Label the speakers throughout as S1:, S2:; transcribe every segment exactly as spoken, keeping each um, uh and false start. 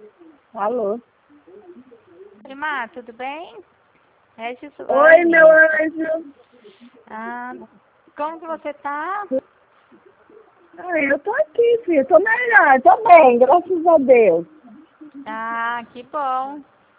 S1: Alô?
S2: Prima, tudo bem? É Gislaine.
S1: Oi, meu anjo.
S2: Ah, como que você tá?
S1: Ai, eu tô aqui, filho. Tô melhor. Tô bem, graças a Deus.
S2: Ah, que bom.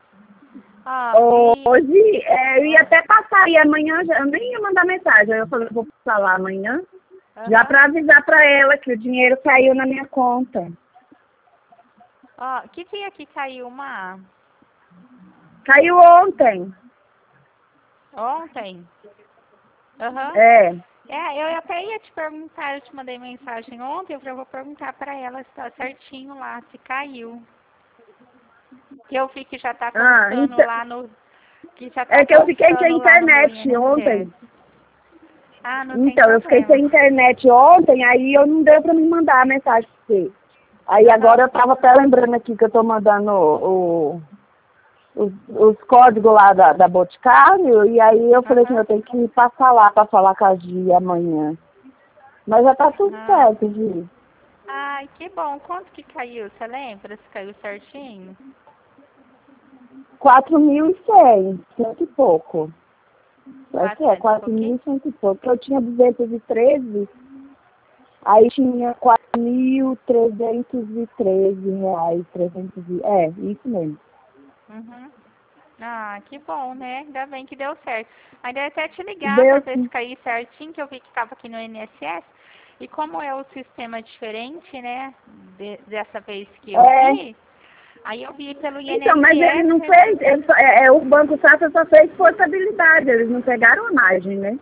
S2: Ó, e...
S1: Hoje, é, eu ia até passar e amanhã, já, eu nem ia mandar mensagem. Aí eu falei, vou passar lá amanhã, já
S2: Aham.
S1: pra avisar pra ela que o dinheiro caiu na minha conta.
S2: Ó, que dia que caiu uma?
S1: Caiu ontem.
S2: Ontem? Aham.
S1: É.
S2: É, eu até ia te perguntar, eu te mandei mensagem ontem, eu falei, eu vou perguntar pra ela se tá certinho lá, se caiu. Que eu vi que já tá
S1: Ah,
S2: constando
S1: então,
S2: lá no... Que já tá
S1: é que eu fiquei sem
S2: constando lá no meu
S1: internet
S2: I N S S.
S1: ontem.
S2: Ah, não tem
S1: Então, eu fiquei
S2: problema.
S1: sem internet ontem, aí eu não deu pra me mandar a mensagem pra você. Aí
S2: Aham.
S1: agora eu tava até lembrando aqui que eu tô mandando o, o- os, os códigos lá da, da Boticário, e aí eu falei assim,
S2: Aham.
S1: eu tenho que passar lá pra falar com a Gi amanhã. Mas já tá tudo
S2: Ah.
S1: certo, Gi.
S2: Ai, que bom. Quanto que caiu? Você lembra se caiu certinho?
S1: quatro mil e cem, cento e pouco. Acho que é,
S2: Quatrocentos e
S1: quatro mil
S2: pouquinho?
S1: e cento e pouco. Porque eu tinha duzentos e treze, aí tinha quatro mil trezentos e treze reais, trezentos e... É, isso mesmo.
S2: Uhum. Ah, que bom, né? Ainda bem que deu certo. Ainda ia até te ligar pra
S1: Deu
S2: ver se
S1: sim.
S2: caiu certinho, que eu vi que tava aqui no I N S S. E como é o sistema diferente, né? de- dessa vez que eu
S1: É,
S2: vi, aí eu vi pelo
S1: então, mas ele
S2: I N S S.
S1: não fez, ele só- é, é, o Banco Safra só fez portabilidade, eles não pegaram a margem, né?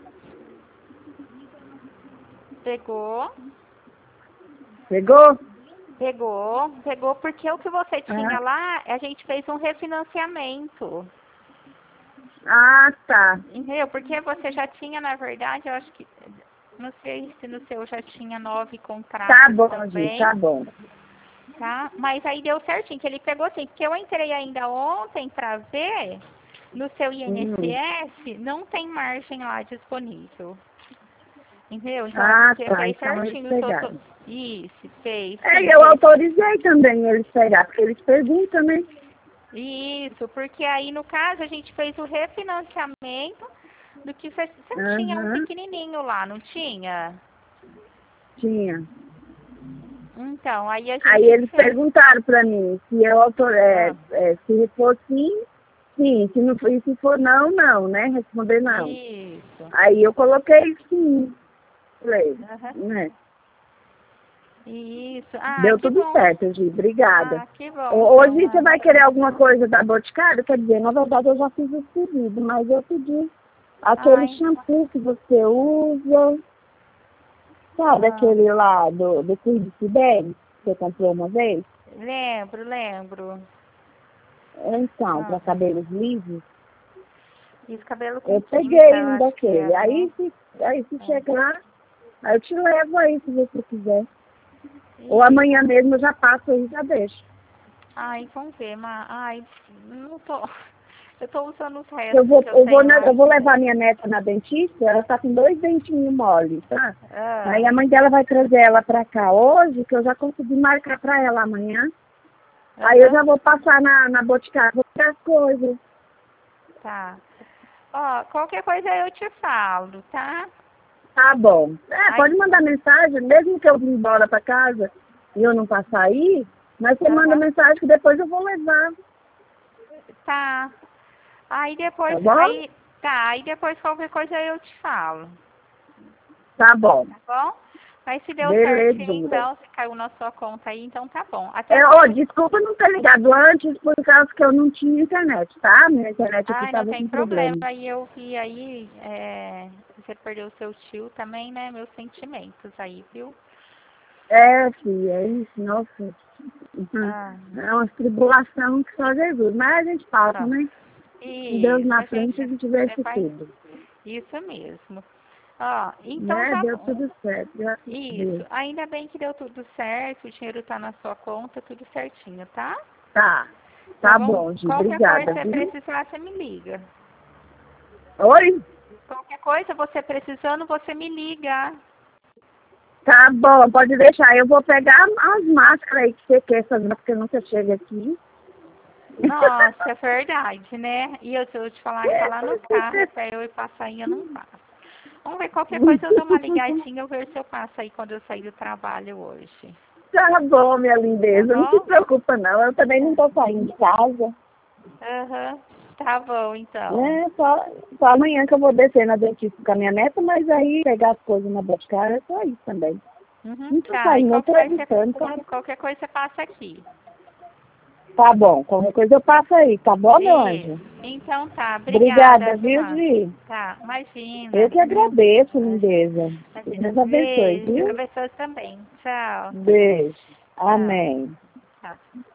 S2: Pegou,
S1: Pegou?
S2: pegou, pegou, porque o que você
S1: Ah,
S2: tinha lá, a gente fez um refinanciamento.
S1: ah, tá.
S2: Entendeu? Porque você já tinha, na verdade, eu acho que, não sei se no seu já tinha nove
S1: Tá
S2: contratos
S1: bom, Gi,
S2: também,
S1: tá bom.
S2: tá? Mas aí deu certinho, que ele pegou assim, porque eu entrei ainda ontem pra ver, no seu
S1: Uhum.
S2: I N S S, não tem margem lá disponível. Entendeu? Então é
S1: Ah,
S2: porque
S1: tá,
S2: fez
S1: então eles
S2: certinho o seu...
S1: pegaram.
S2: to- Isso, fez,
S1: É,
S2: sim,
S1: e eu
S2: fez.
S1: autorizei também eles pegar, porque eles perguntam, né?
S2: Isso, porque aí no caso a gente fez o refinanciamento do que você, você tinha um
S1: Aham,
S2: pequenininho lá, não tinha?
S1: tinha.
S2: Então, aí a
S1: Aí
S2: gente
S1: eles
S2: fez.
S1: perguntaram pra mim se eu autor... é,
S2: Ah,
S1: é, se for sim, sim, se não for, e se for não, não, né? Responder não.
S2: isso.
S1: Aí eu coloquei sim, falei,
S2: Aham.
S1: né?
S2: Isso. Ah,
S1: Deu
S2: que
S1: tudo
S2: bom.
S1: certo, Gi, obrigada.
S2: Ah, que bom,
S1: Ho-
S2: então.
S1: Hoje você vai
S2: Ainda
S1: querer
S2: bem.
S1: alguma coisa da Boticário? Quer dizer, na verdade eu já fiz o pedido, mas eu pedi aquele
S2: Ai,
S1: shampoo que você usa, sabe,
S2: ah,
S1: aquele lá do, do Cuide-se Bem, que você comprou uma vez?
S2: lembro, lembro.
S1: Então,
S2: Ah,
S1: para cabelos lisos,
S2: fiz cabelo com
S1: eu
S2: química,
S1: peguei
S2: eu
S1: um
S2: acho que
S1: daquele.
S2: era, né?
S1: Aí se, aí se
S2: É.
S1: chegar, aí eu te levo aí se você quiser. Ou
S2: Isso.
S1: amanhã mesmo eu já passo aí e já deixo.
S2: Ai, vamos ver, mas. Ai, não tô. Eu tô usando os
S1: Eu
S2: restos
S1: vou,
S2: que eu
S1: eu vou,
S2: tenho
S1: na- eu vou
S2: aqui.
S1: levar minha neta na dentista, ela tá com dois dentinhos mole, tá? Aí
S2: Ah,
S1: a mãe dela vai trazer ela pra cá hoje, que eu já consegui marcar pra ela amanhã. Aí eu
S2: aham,
S1: já vou passar na, na Boticário, vou pegar as coisas.
S2: tá. Ó, qualquer coisa eu te falo, tá?
S1: Tá bom. É,
S2: Aí,
S1: pode mandar mensagem, mesmo que eu vim embora pra casa e eu não passar aí, mas você manda
S2: aham,
S1: mensagem que depois eu vou levar,
S2: tá. Aí
S1: tá
S2: depois,
S1: bom?
S2: aí, tá, aí depois qualquer coisa eu te falo,
S1: Tá bom.
S2: tá bom? Mas se deu certinho,
S1: Belezura.
S2: então, se caiu na sua conta aí, então tá bom. Até
S1: É, ó,
S2: porque,
S1: desculpa não ter ligado antes por causa que eu não tinha internet, tá? Minha internet aqui
S2: ai, não
S1: tava
S2: tem
S1: com
S2: problema.
S1: problema.
S2: Aí eu vi aí, é, você perdeu o seu tio também, né? Meus sentimentos aí, viu?
S1: É, filha, é isso, nossa. Uhum.
S2: Ah,
S1: É uma tribulação que só Jesus. Mas a gente passa,
S2: tá.
S1: né? Com Deus
S2: Isso,
S1: na
S2: a gente,
S1: frente a gente vê
S2: você
S1: isso
S2: vai,
S1: tudo.
S2: isso mesmo. Ó, então
S1: Né?
S2: tá
S1: Deu
S2: bom.
S1: tudo certo, graças a
S2: Isso,
S1: Deus.
S2: ainda bem que deu tudo certo, o dinheiro tá na sua conta, tudo certinho, tá?
S1: Tá,
S2: Tá
S1: tá
S2: bom?
S1: bom, Gi.
S2: Qualquer coisa
S1: Obrigada,
S2: você
S1: viu?
S2: precisar, você me liga.
S1: Oi?
S2: Qualquer coisa você precisando, você me liga.
S1: Tá bom, pode deixar. Eu vou pegar as máscaras aí que você quer, essas máscaras que nunca chega aqui.
S2: Nossa, é verdade, né? E eu vou te falar que tá lá no carro, pra eu ir passar aí, eu não passo. Vamos ver, qualquer coisa eu dou uma ligadinha, eu vejo se eu passo aí quando eu sair do trabalho hoje.
S1: Tá bom, minha lindeza.
S2: Tá
S1: Não se
S2: bom?
S1: preocupa, não. Eu também não tô saindo de casa.
S2: Aham, tá bom, então.
S1: É, só, só amanhã que eu vou descer na dentista com a minha neta, mas aí pegar as coisas na Boticária é só isso também.
S2: Uhum,
S1: Não tô
S2: tá, e
S1: saindo, eu tô
S2: qualquer coisa,
S1: evitando, claro.
S2: qualquer coisa você passa aqui.
S1: Tá bom, qualquer coisa eu passo aí, tá bom, meu anjo?
S2: Isso. Então tá, obrigada,
S1: Obrigada, viu,
S2: Fernanda.
S1: Gi?
S2: Tá,
S1: Eu
S2: imagina.
S1: que agradeço, lindeza.
S2: Imagina.
S1: Deus abençoe,
S2: Beijo,
S1: viu?
S2: abençoe também. Tchau.
S1: Beijo.
S2: Tchau.
S1: Amém.
S2: Tchau.